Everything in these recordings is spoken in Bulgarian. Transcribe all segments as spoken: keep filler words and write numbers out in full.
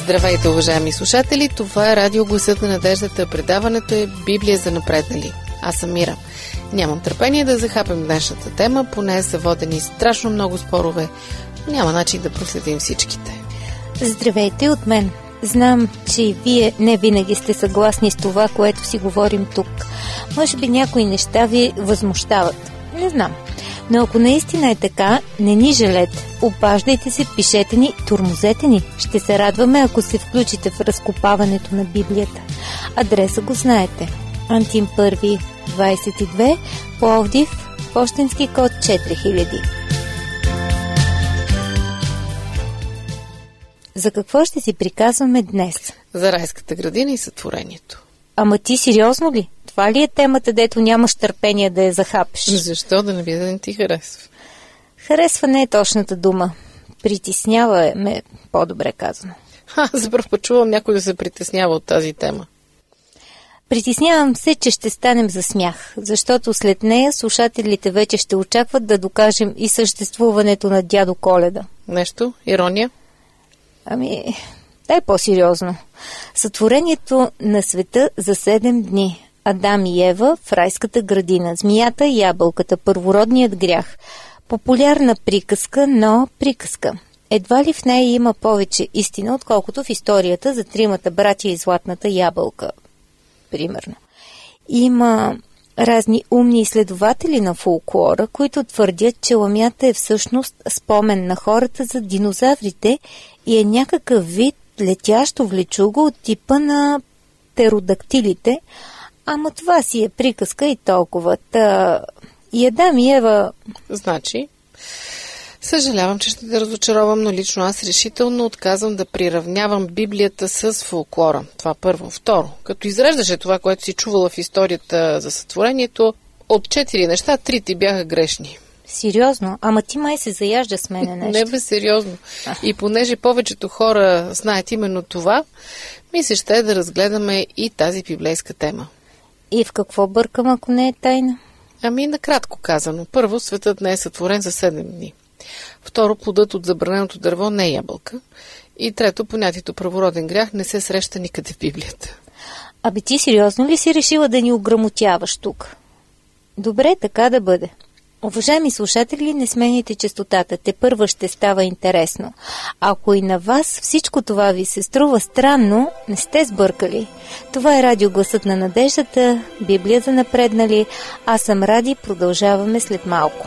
Здравейте, уважаеми слушатели! Това е Радио Гласът на надеждата. Предаването е Библия за напреднали. Аз съм Мира. Нямам търпение да захапем днешната тема, поне са водени страшно много спорове. Няма начин да проследим всичките. Здравейте от мен. Знам, че и вие не винаги сте съгласни с това, което си говорим тук. Може би някои неща ви възмущават. Не знам. Но ако наистина е така, не ни жалете. Обаждайте се, пишете ни, тормозете ни. Ще се радваме, ако се включите в разкопаването на Библията. Адреса го знаете. Антим първи, двайсет и две, Пловдив, пощенски код четири хиляди. За какво ще си приказваме днес? За райската градина и сътворението. Ама ти сериозно ли? Това ли е темата, дето нямаш търпение да я захапеш? Защо да не би да не ти харесва? Харесва не е точната дума. Притеснява ме, по-добре казано. Ха, за първ път чувам някой да се притеснява от тази тема. Притеснявам се, че ще станем за смях, защото след нея слушателите вече ще очакват да докажем и съществуването на дядо Коледа. Нещо? Ирония? Ами, дай по-сериозно. Сътворението на света за седем дни. Адам и Ева в райската градина. Змията и ябълката. Първородният грях. Популярна приказка, но приказка. Едва ли в нея има повече истина, отколкото в историята за тримата братя и златната ябълка. Примерно. Има разни умни изследователи на фолклора, които твърдят, че ламята е всъщност спомен на хората за динозаврите и е някакъв вид летящо влечуго от типа на птеродактилите, ама това си е приказка и толкова. Та... И Адам и Ева... Значи, съжалявам, че ще те разочаровам, но лично аз решително отказвам да приравнявам Библията с фолклора. Това първо. Второ, като изреждаше това, което си чувала в историята за сътворението, от четири неща, трите бяха грешни. Сериозно? Ама ти май се заяжда с мене нещо. Не бе, сериозно. И понеже повечето хора знаят именно това, ми се ще е да разгледаме и тази библейска тема. И в какво бъркам, ако не е тайна? Ами, накратко казано. Първо, светът не е сътворен за седем дни. Второ, плодът от забраненото дърво не е ябълка. И трето, понятието правороден грях не се среща никъде в Библията. Аби ти сериозно ли си решила да ни ограмотяваш тук? Добре, така да бъде. Уважаеми слушатели, не сменяйте честотата, те първа ще става интересно. Ако и на вас всичко това ви се струва странно, не сте сбъркали. Това е Радио Гласът на надеждата, Библия за напреднали. Аз съм Ради, продължаваме след малко.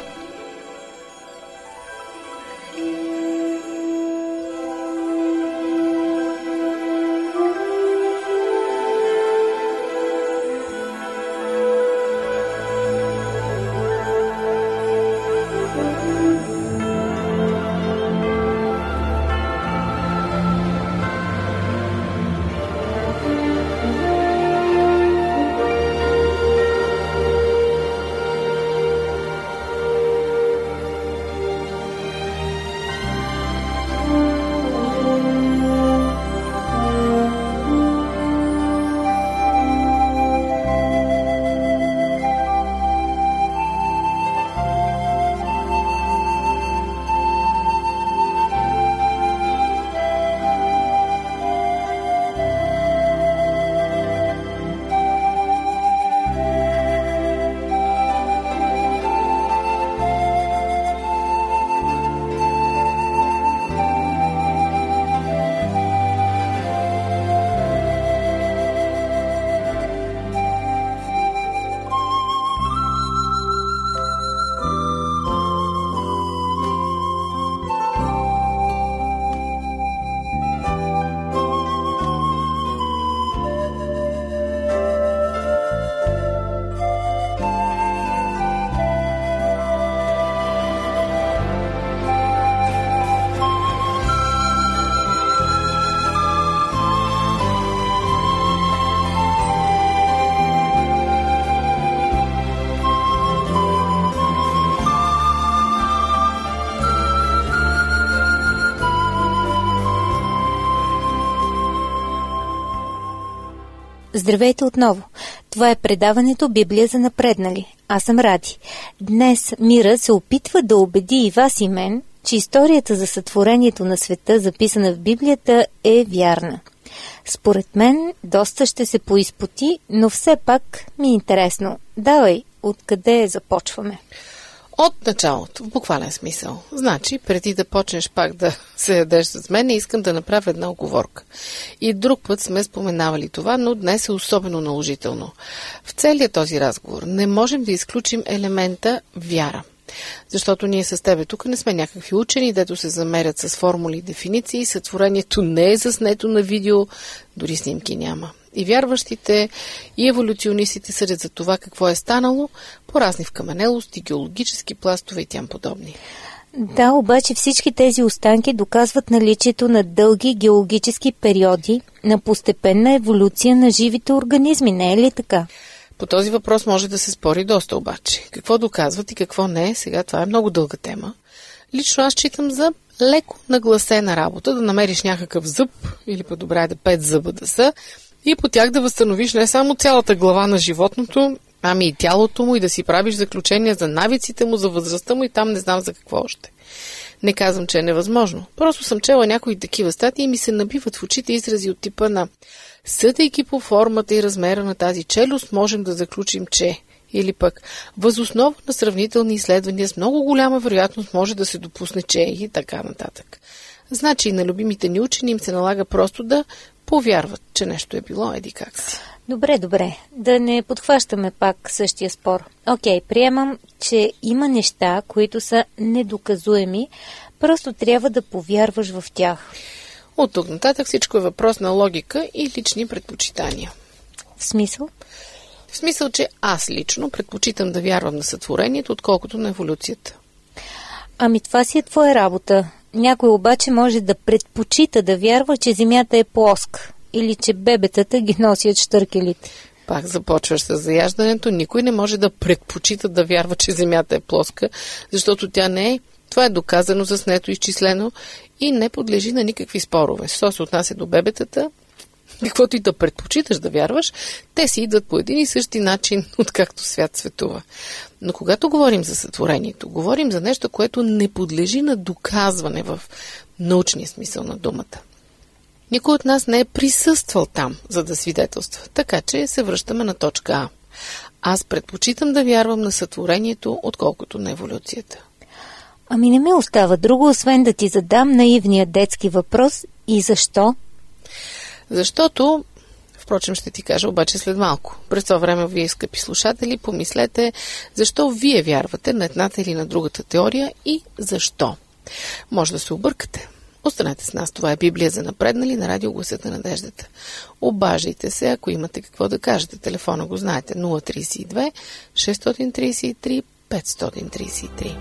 Здравейте отново! Това е предаването Библия за напреднали. Аз съм Ради. Днес Мира се опитва да убеди и вас и мен, че историята за сътворението на света, записана в Библията, е вярна. Според мен, доста ще се поизпоти, но все пак ми е интересно. Давай, откъде започваме? От началото, в буквален смисъл. Значи, преди да почнеш пак да се ядеш с мен, искам да направя една оговорка. И друг път сме споменавали това, но днес е особено наложително. В целия този разговор не можем да изключим елемента вяра. Защото ние с тебе тук не сме някакви учени, дето се замерят с формули и дефиниции, сътворението не е заснето на видео, дори снимки няма. И вярващите, и еволюционистите съдят за това какво е станало по разни вкаменелости, геологически пластове и тям подобни. Да, обаче всички тези останки доказват наличието на дълги геологически периоди на постепенна еволюция на живите организми, не е ли така? По този въпрос може да се спори доста обаче. Какво доказват и какво не, сега това е много дълга тема. Лично аз считам за леко нагласена работа да намериш някакъв зъб, или по-добре е да пет зъба да са, и по тях да възстановиш не само цялата глава на животното, ами и тялото му, и да си правиш заключения за навиците му, за възрастта му и там не знам за какво още. Не казвам, че е невъзможно. Просто съм чела някои такива статии и ми се набиват в очите изрази от типа на съдейки по формата и размера на тази челюст, можем да заключим, че... Или пък, възоснова на сравнителни изследвания с много голяма вероятност може да се допусне, че и така нататък. Значи и на любимите ни учени им се налага просто да повярват, че нещо е било еди как си. Добре, добре. Да не подхващаме пак същия спор. Окей, приемам, че има неща, които са недоказуеми, просто трябва да повярваш в тях. От тук нататък всичко е въпрос на логика и лични предпочитания. В смисъл? В смисъл, че аз лично предпочитам да вярвам на сътворението, отколкото на еволюцията. Ами това си е твоя работа. Някой обаче може да предпочита да вярва, че Земята е плоска или че бебетата ги носят щъркелите. Пак започваш с заяждането. Никой не може да предпочита да вярва, че Земята е плоска, защото тя не е. Това е доказано, заснето, изчислено и не подлежи на никакви спорове. Що се отнася до бебетата, каквото и да предпочиташ да вярваш, те си идват по един и същи начин, откакто свят светува. Но когато говорим за сътворението, говорим за нещо, което не подлежи на доказване в научния смисъл на думата. Никой от нас не е присъствал там, за да свидетелства. Така че се връщаме на точка А. Аз предпочитам да вярвам на сътворението, отколкото на еволюцията. Ами не ми остава друго, освен да ти задам наивния детски въпрос и защо? Защото, впрочем ще ти кажа обаче след малко. През това време вие, скъпи слушатели, помислете защо вие вярвате на едната или на другата теория и защо. Може да се объркате. Останете с нас. Това е Библия за напреднали на радио Гласът на надеждата. Обаждайте се, ако имате какво да кажете. Телефона го знаете нула три две шест три три пет три три.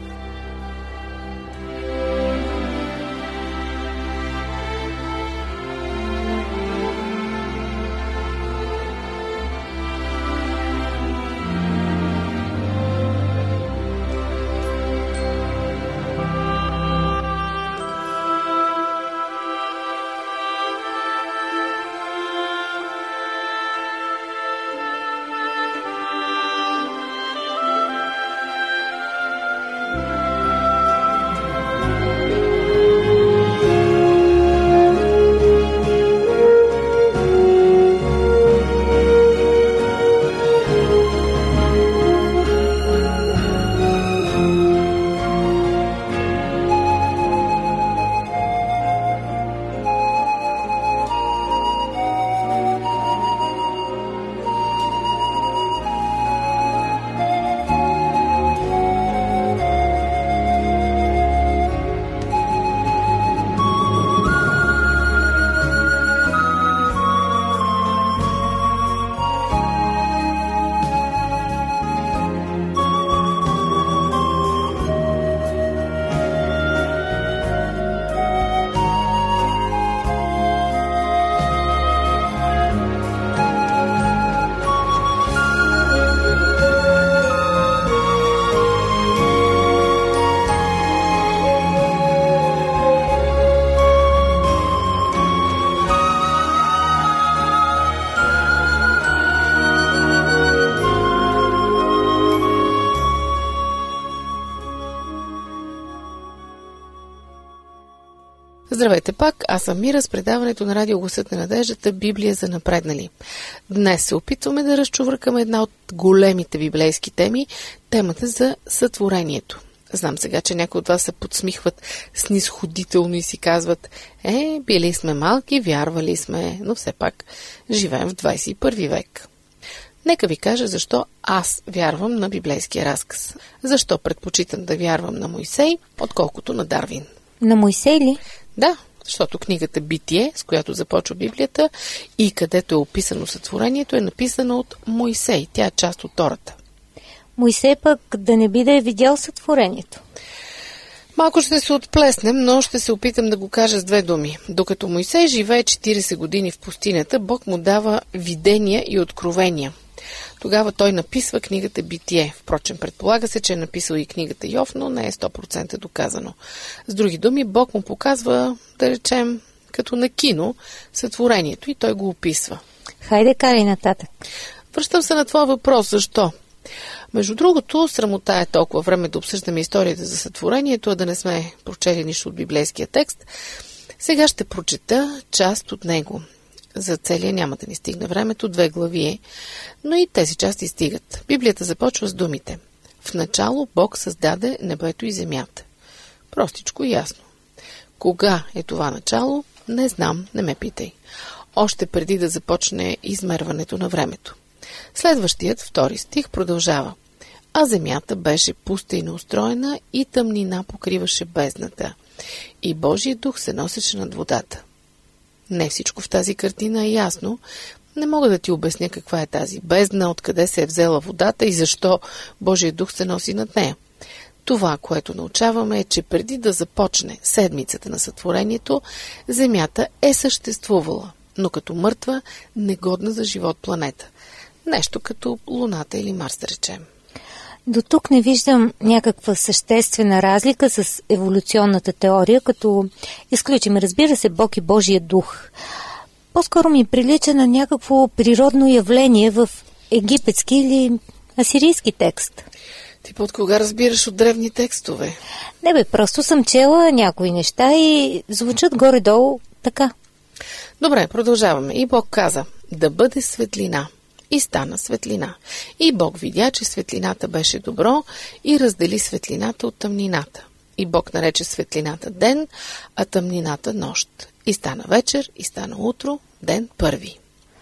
Здравейте пак, аз съм Мира с предаването на Радио Гласът на надеждата Библия за напреднали. Днес се опитваме да разчувъркаме една от големите библейски теми, темата за сътворението. Знам сега, че някои от вас се подсмихват снисходително и си казват: е, били сме малки, вярвали сме, но все пак живеем в двадесет и първи век. Нека ви кажа защо аз вярвам на библейския разказ. Защо предпочитам да вярвам на Мойсей, отколкото на Дарвин. На Мойсей ли? Да, защото книгата Битие, с която започва Библията и където е описано сътворението, е написана от Мойсей. Тя е част от Тората. Мойсей пък да не би да е видял сътворението. Малко ще се отплеснем, но ще се опитам да го кажа с две думи. Докато Мойсей живее четиридесет години в пустинята, Бог му дава видения и откровения. Тогава той написва книгата Битие. Впрочем, предполага се, че е написал и книгата Йов, но не е сто процента доказано. С други думи, Бог му показва, да речем, като на кино, сътворението и той го описва. Хайде, карай нататък. Връщам се на твоя въпрос. Защо? Между другото, срамота е толкова време да обсъждаме историята за сътворението, а да не сме прочели нищо от библейския текст. Сега ще прочета част от него. За целия няма да ни стигне времето, две глави е, но и тези части стигат. Библията започва с думите: в начало Бог създаде небето и земята. Простичко и ясно. Кога е това начало? Не знам, не ме питай. Още преди да започне измерването на времето. Следващият, втори стих, продължава: а земята беше пуста и неустроена и тъмнина покриваше бездната. И Божият дух се носеше над водата. Не всичко в тази картина е ясно. Не мога да ти обясня каква е тази бездна, откъде се е взела водата и защо Божият дух се носи над нея. Това, което научаваме, е, че преди да започне седмицата на сътворението, земята е съществувала, но като мъртва, негодна за живот планета. Нещо като Луната или Марс, да речем. До тук не виждам някаква съществена разлика с еволюционната теория, като изключим, разбира се, Бог и Божия дух. По-скоро ми прилича на някакво природно явление в египетски или асирийски текст. Ти под кога разбираш от древни текстове? Не бе, просто съм чела някои неща и звучат горе-долу така. Добре, продължаваме. И Бог каза: да бъде светлина. И стана светлина. И Бог видя, че светлината беше добро и раздели светлината от тъмнината. И Бог нарече светлината ден, а тъмнината нощ. И стана вечер, и стана утро, ден първи.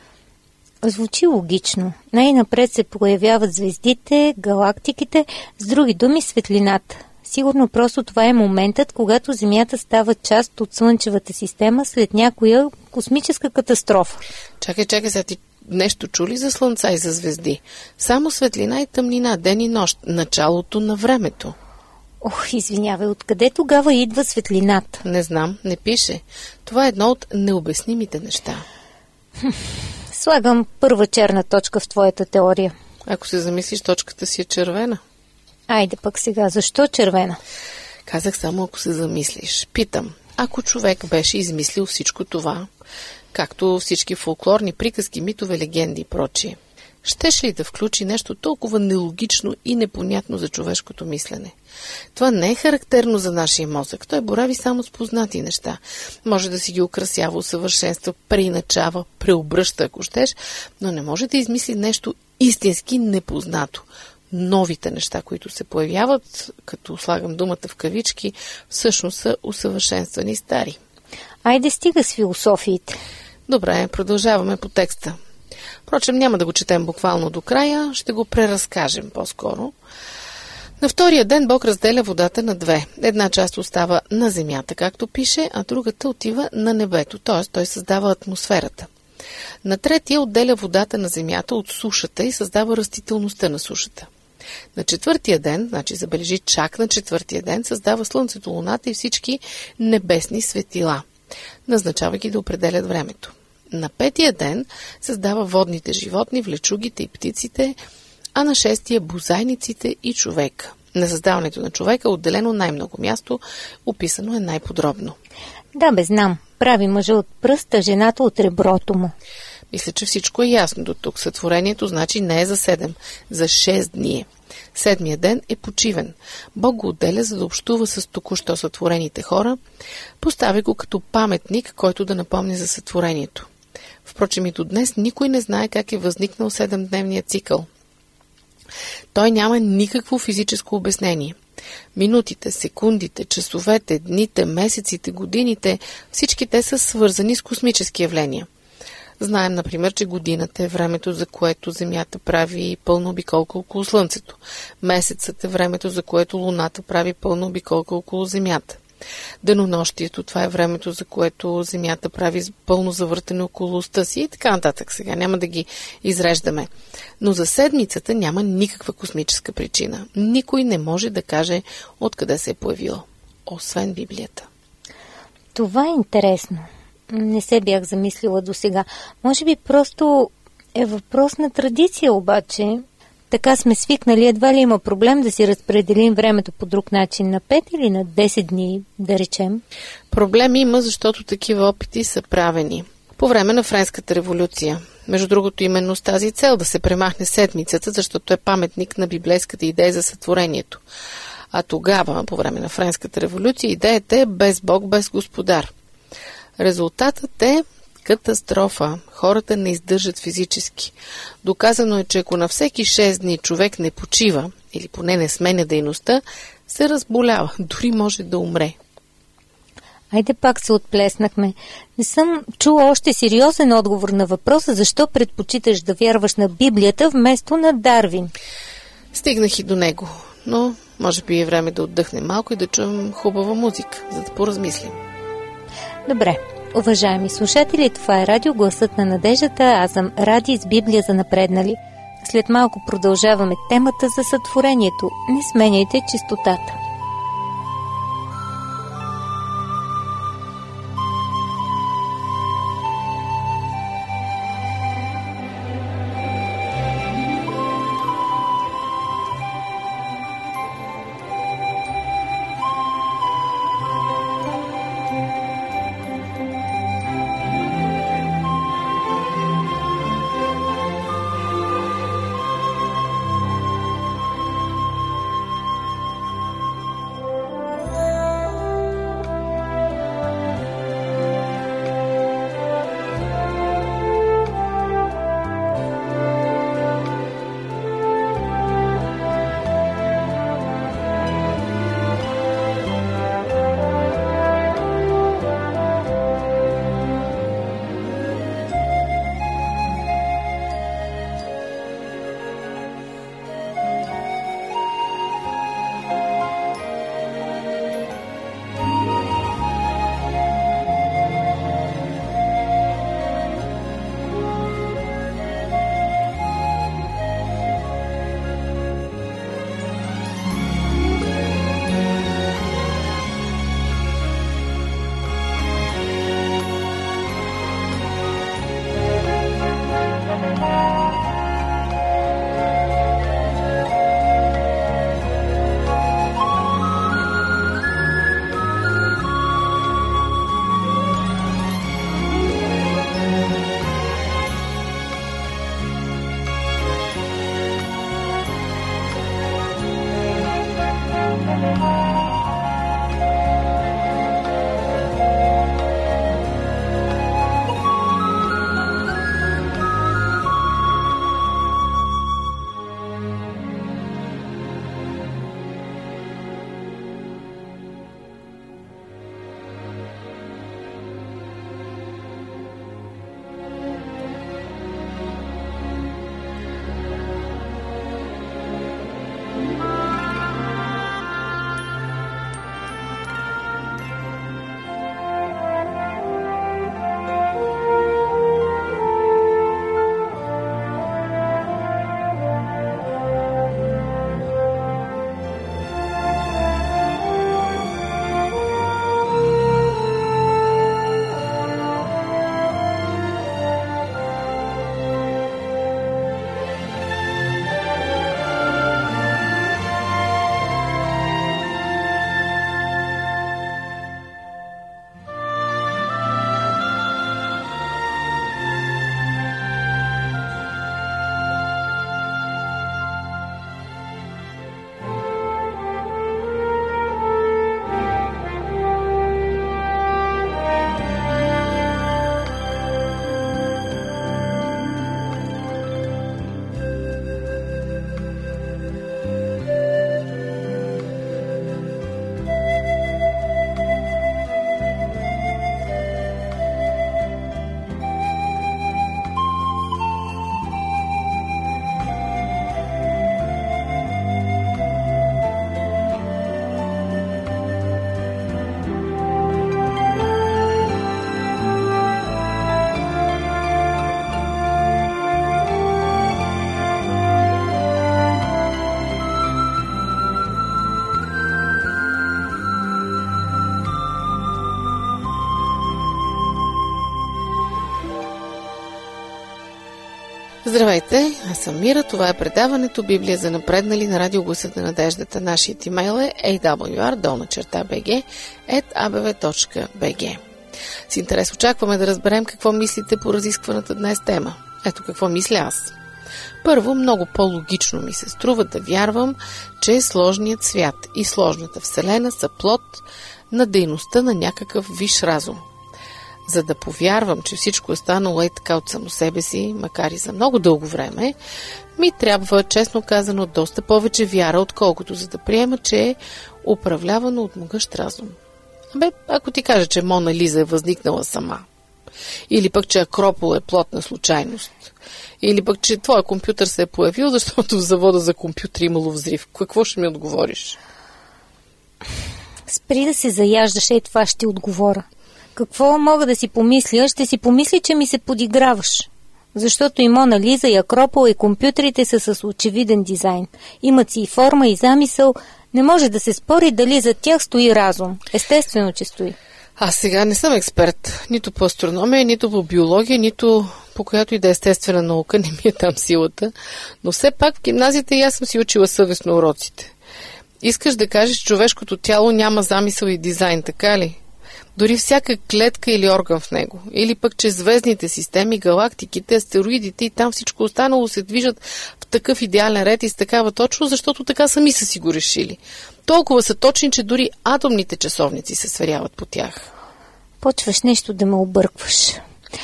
Звучи логично. Най-напред се появяват звездите, галактиките, с други думи светлината. Сигурно просто това е моментът, когато Земята става част от Слънчевата система след някоя космическа катастрофа. Чакай, чакай, сега ти нещо чули за слънца и за звезди? Само светлина и тъмнина, ден и нощ, началото на времето. Ох, извинявай, откъде тогава идва светлината? Не знам, не пише. Това е едно от необяснимите неща. Слагам първа черна точка в твоята теория. Ако се замислиш, точката си е червена. Айде пък сега, защо червена? Казах само ако се замислиш. Питам, ако човек беше измислил всичко това, както всички фолклорни приказки, митове, легенди и прочие, щеше ли да включи нещо толкова нелогично и непонятно за човешкото мислене? Това не е характерно за нашия мозък. Той борави само с познати неща. Може да си ги украсява, усъвършенства, преиначава, преобръща, ако щеш, но не може да измисли нещо истински непознато. Новите неща, които се появяват, като слагам думата в кавички, всъщност са усъвършенствани стари. Айде стига с философиите. Добре, продължаваме по текста. Впрочем, няма да го четем буквално до края, ще го преразкажем по-скоро. На втория ден Бог разделя водата на две. Една част остава на земята, както пише, а другата отива на небето, т.е. той създава атмосферата. На третия отделя водата на земята от сушата и създава растителността на сушата. На четвъртия ден, значи забележи чак на четвъртия ден, създава слънцето, луната и всички небесни светила, назначава ги да определят времето. На петия ден създава водните животни, влечугите и птиците, а на шестия бозайниците и човека. На създаването на човека е отделено най-много място, описано е най-подробно. Да, бе, знам. Прави мъжа от пръста, жената от реброто му. Мисля, че всичко е ясно до тук. Сътворението значи не е за седем, за шест дни. Седмия ден е почивен. Бог го отделя, за да общува с току-що сътворените хора. Поставя го като паметник, който да напомни за сътворението. Впрочем, и до днес никой не знае как е възникнал седемдневният цикъл. Той няма никакво физическо обяснение. Минутите, секундите, часовете, дните, месеците, годините, всички те са свързани с космически явления. Знаем, например, че годината е времето, за което Земята прави пълна обиколка около Слънцето. Месецът е времето, за което Луната прави пълна обиколка около Земята. Денонощието, това е времето, за което Земята прави пълно завъртане около оста си и така нататък. Сега няма да ги изреждаме. Но за седмицата няма никаква космическа причина. Никой не може да каже откъде се е появила, освен Библията. Това е интересно. Не се бях замислила до сега. Може би просто е въпрос на традиция, обаче. Така сме свикнали, едва ли има проблем да си разпределим времето по друг начин, на пет или на десет дни, да речем? Проблем има, защото такива опити са правени по време на Френската революция. Между другото, именно с тази цел да се премахне седмицата, защото е паметник на библейската идея за сътворението. А тогава, по време на Френската революция, идеята е без Бог, без Господар. Резултатът е катастрофа. Хората не издържат физически. Доказано е, че ако на всеки шест дни човек не почива, или поне не сменя дейността, се разболява. Дори може да умре. Айде пак се отплеснахме. Не съм чула още сериозен отговор на въпроса, защо предпочиташ да вярваш на Библията вместо на Дарвин. Стигнах и до него, но може би е време да отдъхнем малко и да чуем хубава музика, за да поразмислим. Добре. Уважаеми слушатели, това е радио Гласът на надеждата, аз съм Ради с Библия за напреднали. След малко продължаваме темата за сътворението. Не сменяйте чистотата. Здравейте, аз съм Мира, това е предаването Библия за напреднали на радио Гласът на надеждата. Нашият имейл е ей дабъл ю ар долна черта би джи ет а бе ве точка би джи. С интерес очакваме да разберем какво мислите по разискваната днес тема. Ето какво мисля аз. Първо, много по-логично ми се струва да вярвам, че сложният свят и сложната вселена са плод на дейността на някакъв висш разум. За да повярвам, че всичко е станало е така от само себе си, макар и за много дълго време, ми трябва, честно казано, доста повече вяра, отколкото за да приема, че е управлявано от могъщ разум. Абе, ако ти кажа, че Мона Лиза е възникнала сама, или пък, че Акропол е плод на случайност, или пък, че твой компютър се е появил, защото в завода за компютри имало взрив, какво ще ми отговориш? Спри да се заяждаш, и това ще отговоря. Какво мога да си помисля? Ще си помисли, че ми се подиграваш. Защото и Мона Лиза, и Акропол, и компютрите са с очевиден дизайн. Имат си и форма, и замисъл. Не може да се спори дали за тях стои разум. Естествено, че стои. Аз сега не съм експерт. Нито по астрономия, нито по биология, нито по която и да е естествена наука. Не ми е там силата. Но все пак в гимназията и аз съм си учила съвестно уроците. Искаш да кажеш, че човешкото тяло няма замисъл и дизайн, така ли? Дори всяка клетка или орган в него. Или пък, че звездните системи, галактиките, астероидите и там всичко останало се движат в такъв идеален ред и с такава точно, защото така сами са си го решили. Толкова са точни, че дори атомните часовници се сверяват по тях. Почваш нещо да ме объркваш.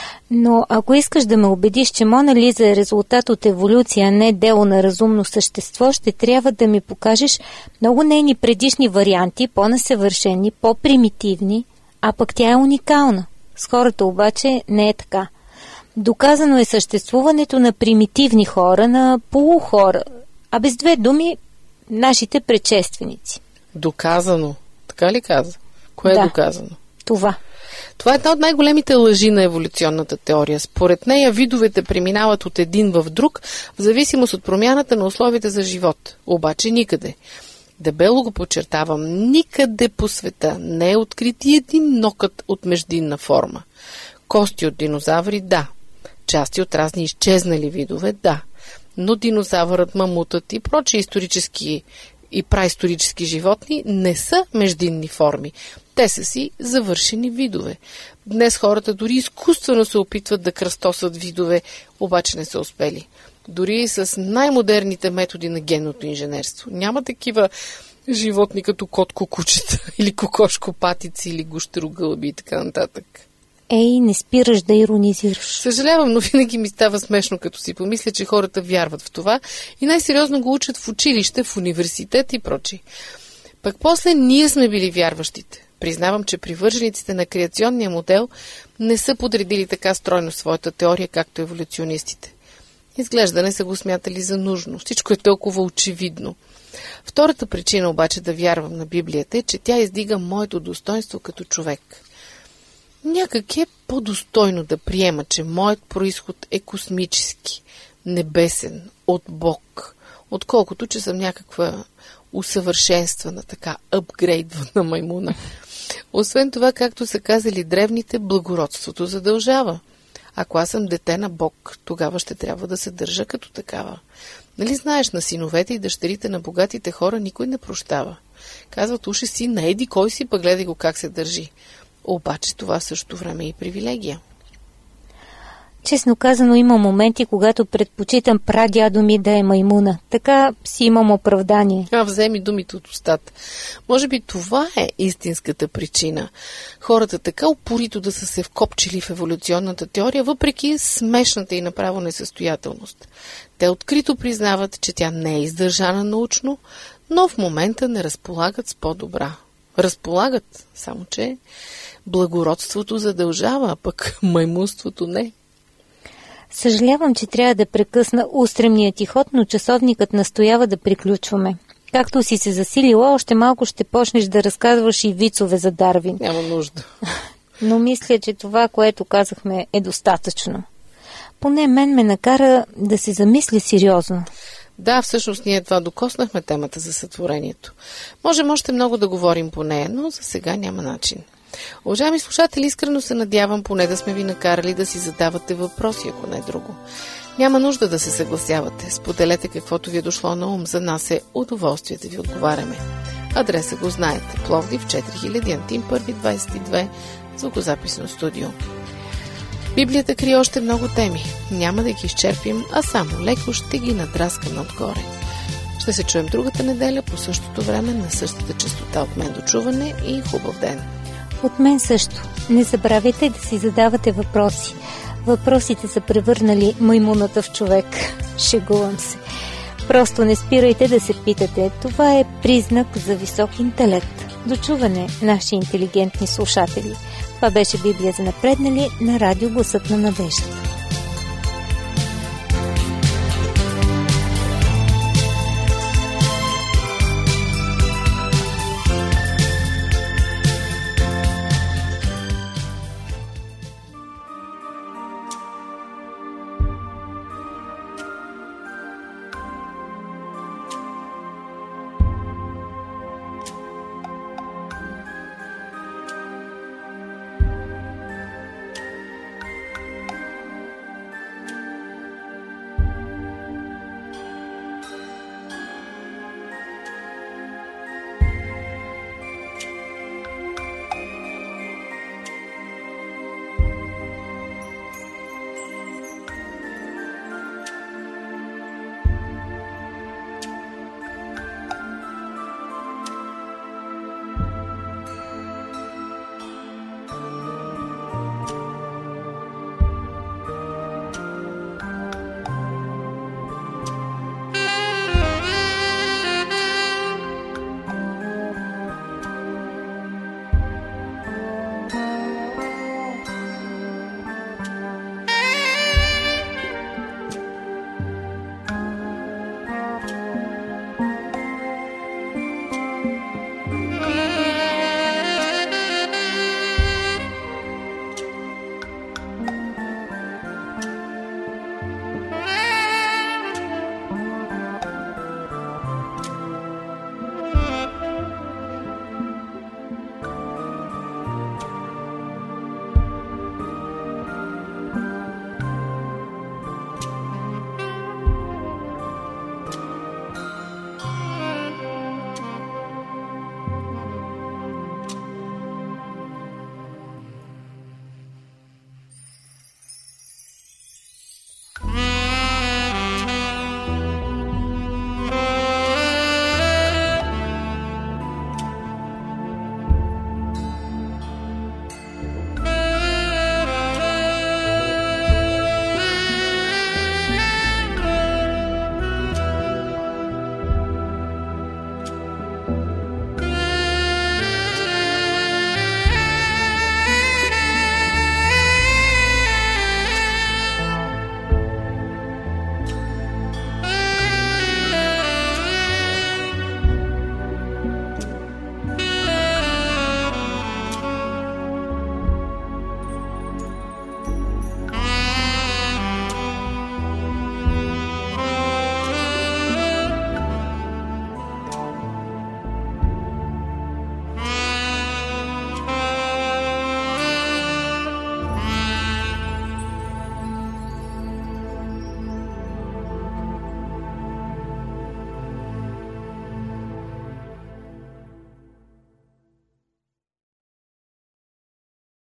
Но ако искаш да ме убедиш, че Мона Лиза е резултат от еволюция, а не дело на разумно същество, ще трябва да ми покажеш много нейни предишни варианти, по-несъвършени, по-примитивни, а пък тя е уникална. С хората обаче не е така. Доказано е съществуването на примитивни хора, на полухора, а без две думи нашите предшественици. Доказано? Така ли каза? Кое да, е доказано? Това. Това е една от най-големите лъжи на еволюционната теория. Според нея видовете преминават от един в друг в зависимост от промяната на условията за живот. Обаче никъде. Дебело го подчертавам, никъде по света не е открит и един нокът от междинна форма. Кости от динозаври – да. Части от разни изчезнали видове – да. Но динозавърът, мамутът и прочие исторически и праисторически животни не са междинни форми. Те са си завършени видове. Днес хората дори изкуствено се опитват да кръстосат видове, обаче не са успели. Дори и с най-модерните методи на генното инженерство. Няма такива животни като кот-кукучета или кокошко-патици или гущерогълъби и така нататък. Ей, не спираш да иронизираш. Съжалявам, но винаги ми става смешно, като си помисля, че хората вярват в това и най-сериозно го учат в училище, в университет и прочие. Пък после ние сме били вярващите. Признавам, че привържениците на креационния модел не са подредили така стройно своята теория, както еволюционистите. Изглежда не са го смятали за нужно. Всичко е толкова очевидно. Втората причина обаче да вярвам на Библията е, че тя издига моето достоинство като човек. Някак е по-достойно да приема, че моят произход е космически, небесен, от Бог, отколкото, че съм някаква усъвършенствана, така апгрейдвана маймуна. Освен това, както са казали древните, благородството задължава. Ако аз съм дете на Бог, тогава ще трябва да се държа като такава. Нали знаеш, на синовете и дъщерите на богатите хора никой не прощава. Казват, уши си, не еди кой си, пък гледай го как се държи. Обаче това в същото време е и привилегия. Честно казано, има моменти, когато предпочитам прадядо ми да е маймуна. Така си имам оправдание. А, вземи думите от устата. Може би това е истинската причина. Хората така упорито да са се вкопчили в еволюционната теория, въпреки смешната и направо несъстоятелност. Те открито признават, че тя не е издържана научно, но в момента не разполагат с по-добра. Разполагат, само че благородството задължава, а пък маймунството не. Съжалявам, че трябва да прекъсна устремния ти ход, но часовникът настоява да приключваме. Както си се засилила, още малко ще почнеш да разказваш и вицове за Дарвин. Няма нужда. Но мисля, че това, което казахме, е достатъчно. Поне мен ме накара да се замисля сериозно. Да, всъщност ние това докоснахме темата за сътворението. Можем още много да говорим по нея, но за сега няма начин. Уважаеми слушатели, искрено се надявам поне да сме ви накарали да си задавате въпроси, ако не друго. Няма нужда да се съгласявате. Споделете каквото ви е дошло на ум. За нас е удоволствие да ви отговаряме. Адреса го знаете. Пловдив четири хиляди, Антим първи, двадесет и две, звукозаписно студио. Библията крие още много теми. Няма да ги изчерпим, а само леко ще ги надраскаме отгоре. Ще се чуем другата неделя по същото време на същата честота. От мен до чуване и хубав ден. От мен също. Не забравяйте да си задавате въпроси. Въпросите са превърнали маймуната в човек. Шегувам се. Просто не спирайте да се питате. Това е признак за висок интелект. До чуване, наши интелигентни слушатели. Това беше Библия за напреднали на радио Гласът на надеждата.